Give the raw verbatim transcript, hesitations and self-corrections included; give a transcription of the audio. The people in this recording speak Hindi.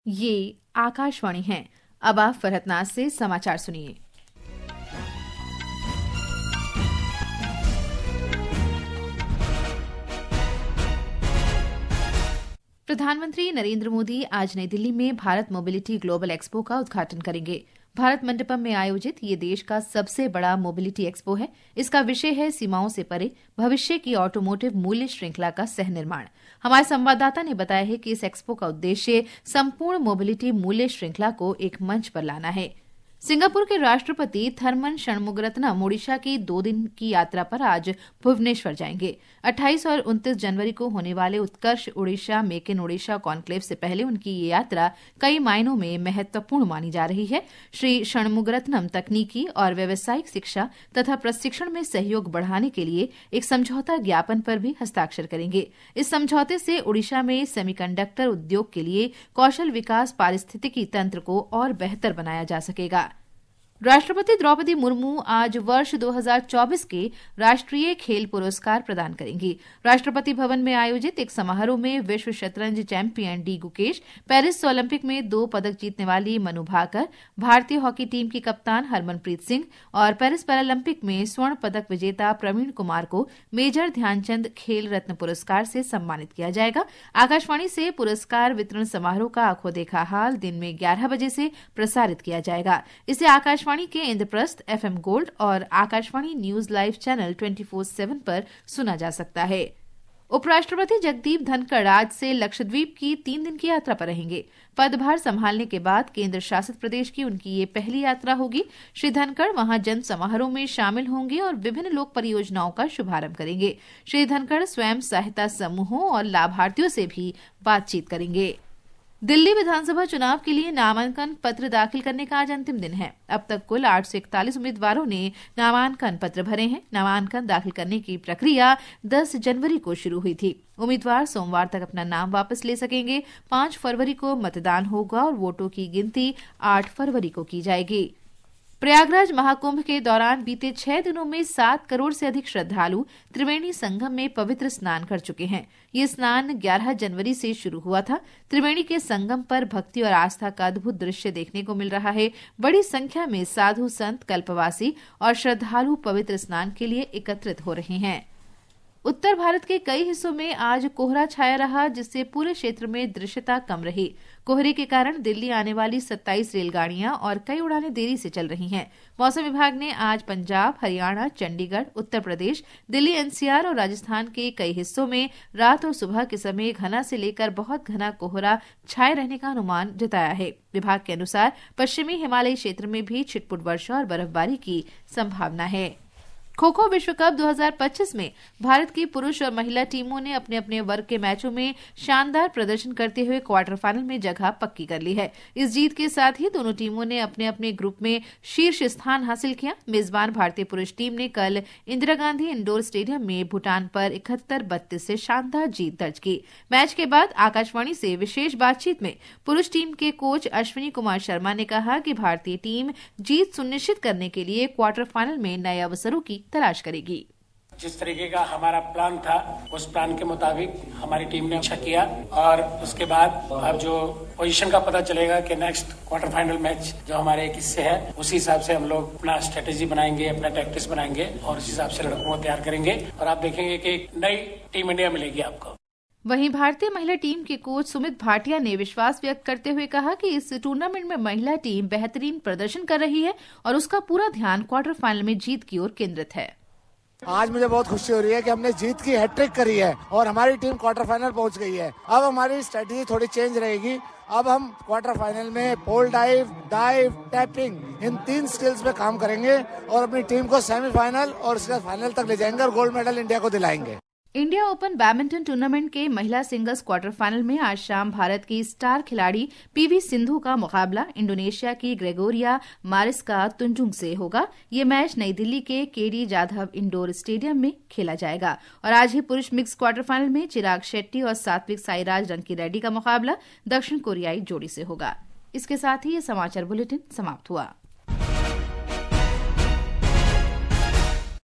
ये आकाशवाणी है। अब आप फरहतनाज से समाचार सुनिए। प्रधानमंत्री नरेंद्र मोदी आज नई दिल्ली में भारत मोबिलिटी ग्लोबल एक्सपो का उद्घाटन करेंगे। भारत मंडपम में आयोजित ये देश का सबसे बड़ा मोबिलिटी एक्सपो है। इसका विषय है सीमाओं से परे भविष्य की ऑटोमोटिव मूल्य श्रृंखला का सह निर्माण। हमारे संवाददाता ने बताया है कि इस एक्सपो का उद्देश्य संपूर्ण मोबिलिटी मूल्य श्रृंखला को एक मंच पर लाना है। सिंगापुर के राष्ट्रपति थरमन षणमुगरत्नम ओडिशा की दो दिन की यात्रा पर आज भुवनेश्वर जाएंगे। अट्ठाईस और उनतीस जनवरी को होने वाले Utkarsh Odisha make in Odisha conclave से पहले उनकी ये यात्रा कई मायनों में महत्वपूर्ण मानी जा रही है। श्री षणमुगरत्नम तकनीकी और व्यावसायिक शिक्षा तथा प्रशिक्षण में सहयोग बढ़ाने के लिए एक समझौता ज्ञापन पर भी हस्ताक्षर करेंगे। इस समझौते से ओडिशा में सेमीकंडक्टर उद्योग के लिए कौशल विकास पारिस्थितिकी तंत्र को और बेहतर बनाया जा सकेगा। राष्ट्रपति द्रौपदी मुर्मू आज वर्ष दो हज़ार चौबीस के राष्ट्रीय खेल पुरस्कार प्रदान करेंगी। राष्ट्रपति भवन में आयोजित एक समारोह में विश्व शतरंज champion D Gukesh, Paris Olympic में दो पदक जीतने वाली मनु भाकर, भारतीय हॉकी टीम की कप्तान हरमनप्रीत सिंह और पेरिस पैरालंपिक में स्वर्ण पदक विजेता प्रवीण कुमार को मेजर ध्यानचंद खेल रत्न पुरस्कार से सम्मानित किया जाएगा। आकाशवाणी से पुरस्कार वितरण समारोह का आंखों देखा हाल दिन में ग्यारह बजे से प्रसारित किया जाएगा। इसे आकाशवाणी के इंद्रप्रस्थ, एफएम गोल्ड और आकाशवाणी न्यूज लाइव चैनल चौबीस सात पर सुना जा सकता है। उपराष्ट्रपति जगदीप धनखड़ आज से लक्षद्वीप की तीन दिन की यात्रा पर रहेंगे। पदभार संभालने के बाद केंद्र शासित प्रदेश की उनकी ये पहली यात्रा होगी। श्री धनखड़ वहां जन समारोह में शामिल होंगे और विभिन्न लोक परियोजनाओं का शुभारंभ करेंगे। श्री धनखड़ स्वयं सहायता समूहों और लाभार्थियों से भी बातचीत करेंगे। दिल्ली विधानसभा चुनाव के लिए नामांकन पत्र दाखिल करने का आज अंतिम दिन है। अब तक कुल आठ सौ इकतालीस उम्मीदवारों ने नामांकन पत्र भरे हैं। नामांकन दाखिल करने की प्रक्रिया दस जनवरी को शुरू हुई थी। उम्मीदवार सोमवार तक अपना नाम वापस ले सकेंगे। पांच फरवरी को मतदान होगा और वोटों की गिनती आठ फरवरी को की जाएगी। प्रयागराज महाकुंभ के दौरान बीते छह दिनों में सात करोड़ से अधिक श्रद्धालु त्रिवेणी संगम में पवित्र स्नान कर चुके हैं। ये स्नान ग्यारह जनवरी से शुरू हुआ था। त्रिवेणी के संगम पर भक्ति और आस्था का अद्भुत दृश्य देखने को मिल रहा है। बड़ी संख्या में साधु संत, कल्पवासी और श्रद्धालु पवित्र स्नान के लिए एकत्रित हो रहे हैं। उत्तर भारत के कई हिस्सों में आज कोहरा छाया रहा, जिससे पूरे क्षेत्र में दृश्यता कम रही। कोहरे के कारण दिल्ली आने वाली सत्ताईस रेलगाड़ियां और कई उड़ानें देरी से चल रही हैं। मौसम विभाग ने आज पंजाब, हरियाणा, चंडीगढ़, उत्तर प्रदेश, दिल्ली एनसीआर और राजस्थान के कई हिस्सों में रात और सुबह के समय घना से लेकर बहुत घना कोहरा छाये रहने का अनुमान जताया है। विभाग के अनुसार पश्चिमी हिमालयी क्षेत्र में भी छिटपुट वर्षा और बर्फबारी की संभावना है। खो खो विश्व कप दो हज़ार पच्चीस में भारत की पुरुष और महिला टीमों ने अपने अपने वर्ग के मैचों में शानदार प्रदर्शन करते हुए क्वार्टर फाइनल में जगह पक्की कर ली है। इस जीत के साथ ही दोनों टीमों ने अपने अपने ग्रुप में शीर्ष स्थान हासिल किया। मेजबान भारतीय पुरुष टीम ने कल इंदिरा गांधी इंडोर स्टेडियम में भूटान पर इकहत्तर बत्तीस से शानदार जीत दर्ज की। मैच के बाद आकाशवाणी से विशेष बातचीत में पुरुष टीम के कोच अश्विनी कुमार शर्मा ने कहा कि भारतीय टीम जीत सुनिश्चित करने के लिए क्वार्टर फाइनल में नए अवसरों की तलाश करेगी। जिस तरीके का हमारा प्लान था उस प्लान के मुताबिक हमारी टीम ने अच्छा किया और उसके बाद अब जो पोजीशन का पता चलेगा कि नेक्स्ट क्वार्टर फाइनल मैच जो हमारे एक हिस्से है उसी हिसाब से हम लोग अपना स्ट्रेटेजी बनाएंगे, अपना टैक्टिक्स बनाएंगे और उस हिसाब से लड़कों को तैयार करेंगे और आप देखेंगे कि एक नई टीम इंडिया मिलेगी आपको। वहीं भारतीय महिला टीम के कोच सुमित भाटिया ने विश्वास व्यक्त करते हुए कहा कि इस टूर्नामेंट में महिला टीम बेहतरीन प्रदर्शन कर रही है और उसका पूरा ध्यान क्वार्टर फाइनल में जीत की ओर केंद्रित है। आज मुझे बहुत खुशी हो रही है कि हमने जीत की हैट्रिक करी है और हमारी टीम क्वार्टर फाइनल पहुंच गई है। अब हमारी स्ट्रेटेजी थोड़ी चेंज रहेगी। अब हम क्वार्टर फाइनल में पोल डाइव, डाइव, टैपिंग इन तीन स्किल्स पे काम करेंगे और अपनी टीम को सेमीफाइनल और उसके फाइनल तक ले जाएंगे और गोल्ड मेडल इंडिया को दिलाएंगे। इंडिया ओपन बैडमिंटन टूर्नामेंट के महिला सिंगल्स क्वार्टर फाइनल में आज शाम भारत की स्टार खिलाड़ी पीवी सिंधु का मुकाबला इंडोनेशिया की ग्रेगोरिया मारिस्का तुंजुंग से होगा। ये मैच नई दिल्ली के केडी जाधव इंडोर स्टेडियम में खेला जाएगा। और आज ही पुरुष मिक्स क्वार्टर फाइनल में चिराग शेट्टी और सात्विक साईराज रंकी रेड्डी का मुकाबला दक्षिण कोरियाई जोड़ी से होगा। इसके साथ ही ये समाचार बुलेटिन समाप्त हुआ।